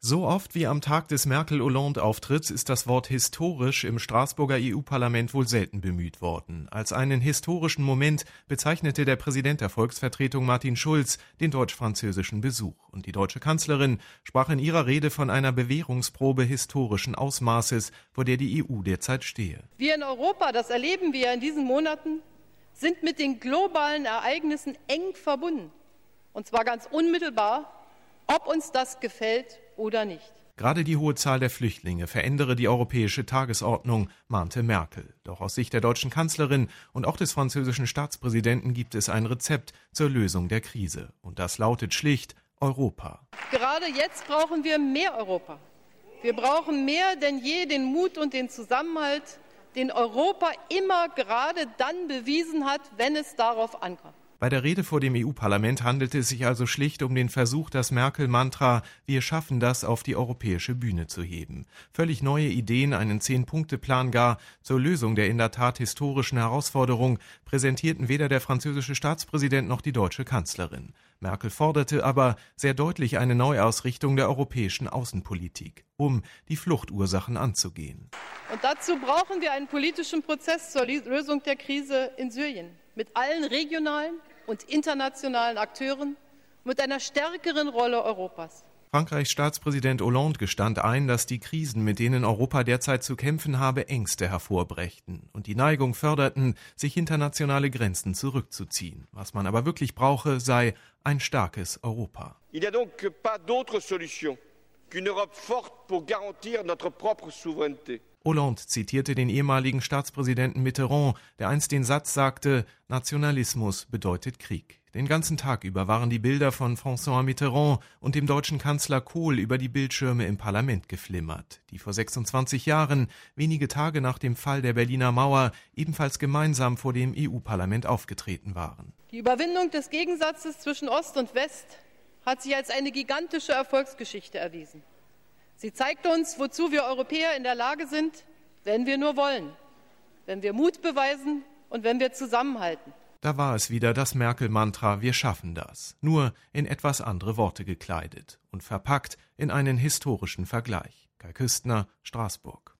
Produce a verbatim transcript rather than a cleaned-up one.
So oft wie am Tag des Merkel-Hollande-Auftritts ist das Wort historisch im Straßburger E U-Parlament wohl selten bemüht worden. Als einen historischen Moment bezeichnete der Präsident der Volksvertretung Martin Schulz den deutsch-französischen Besuch. Und die deutsche Kanzlerin sprach in ihrer Rede von einer Bewährungsprobe historischen Ausmaßes, vor der die E U derzeit stehe. Wir in Europa, das erleben wir in diesen Monaten, sind mit den globalen Ereignissen eng verbunden. Und zwar ganz unmittelbar, ob uns das gefällt oder nicht. Gerade die hohe Zahl der Flüchtlinge verändere die europäische Tagesordnung, mahnte Merkel. Doch aus Sicht der deutschen Kanzlerin und auch des französischen Staatspräsidenten gibt es ein Rezept zur Lösung der Krise. Und das lautet schlicht Europa. Gerade jetzt brauchen wir mehr Europa. Wir brauchen mehr denn je den Mut und den Zusammenhalt, den Europa immer gerade dann bewiesen hat, wenn es darauf ankommt. Bei der Rede vor dem E U-Parlament handelte es sich also schlicht um den Versuch, das Merkel-Mantra „Wir schaffen das“ auf die europäische Bühne zu heben. Völlig neue Ideen, einen Zehn-Punkte-Plan gar zur Lösung der in der Tat historischen Herausforderung präsentierten weder der französische Staatspräsident noch die deutsche Kanzlerin. Merkel forderte aber sehr deutlich eine Neuausrichtung der europäischen Außenpolitik, um die Fluchtursachen anzugehen. Und dazu brauchen wir einen politischen Prozess zur Lösung der Krise in Syrien mit allen regionalen und internationalen Akteuren, mit einer stärkeren Rolle Europas. Frankreichs Staatspräsident Hollande gestand ein, dass die Krisen, mit denen Europa derzeit zu kämpfen habe, Ängste hervorbrächten und die Neigung förderten, sich hinter nationale Grenzen zurückzuziehen. Was man aber wirklich brauche, sei ein starkes Europa. Il n'y a donc pas d'autre solution qu'une Europe forte pour garantir notre propre souveraineté. Hollande zitierte den ehemaligen Staatspräsidenten Mitterrand, der einst den Satz sagte, Nationalismus bedeutet Krieg. Den ganzen Tag über waren die Bilder von François Mitterrand und dem deutschen Kanzler Kohl über die Bildschirme im Parlament geflimmert, die vor sechsundzwanzig Jahren, wenige Tage nach dem Fall der Berliner Mauer, ebenfalls gemeinsam vor dem E U-Parlament aufgetreten waren. Die Überwindung des Gegensatzes zwischen Ost und West hat sich als eine gigantische Erfolgsgeschichte erwiesen. Sie zeigt uns, wozu wir Europäer in der Lage sind, wenn wir nur wollen, wenn wir Mut beweisen und wenn wir zusammenhalten. Da war es wieder das Merkel-Mantra, wir schaffen das, nur in etwas andere Worte gekleidet und verpackt in einen historischen Vergleich. Kai Küstner, Straßburg.